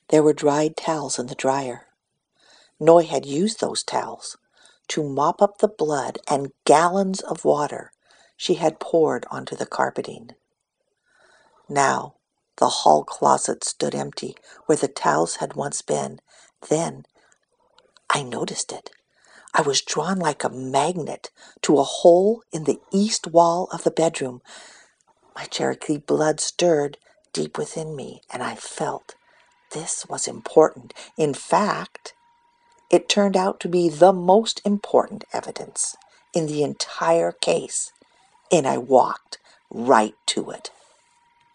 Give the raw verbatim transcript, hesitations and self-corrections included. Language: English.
There were dried towels in the dryer. Noy had used those towels to mop up the blood and gallons of water she had poured onto the carpeting. Now the hall closet stood empty where the towels had once been. Then I noticed it. I was drawn like a magnet to a hole in the east wall of the bedroom. My Cherokee blood stirred deep within me, and I felt this was important. In fact, it turned out to be the most important evidence in the entire case, and I walked right to it.